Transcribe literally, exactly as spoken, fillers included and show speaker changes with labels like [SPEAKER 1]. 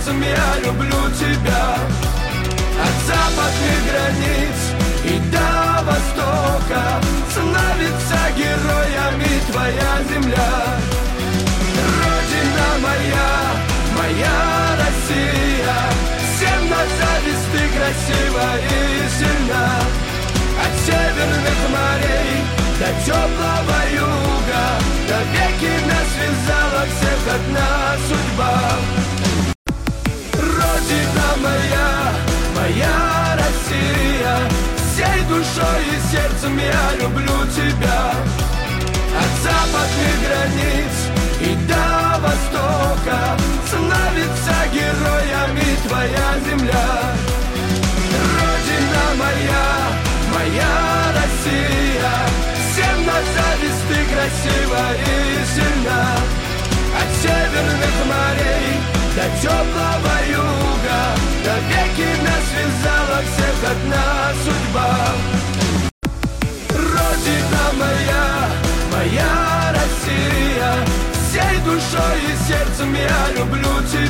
[SPEAKER 1] сердцем я люблю тебя. От западных границ и до востока становится героями твоя земля. Родина моя, моя Россия, всем на зависть ты красива и сильна. От северных морей до теплого юга, навеки нас связала всех одна судьба. Родина моя, моя Россия, всей душой и сердцем я люблю тебя. От западных границ и до востока становится героями твоя земля. Родина моя, моя Россия, всем на зависть ты красива и сильна. От северных морей до теплого юга, навеки нас связала всех одна судьба. Родина моя, моя Россия, всей душой и сердцем я люблю тебя.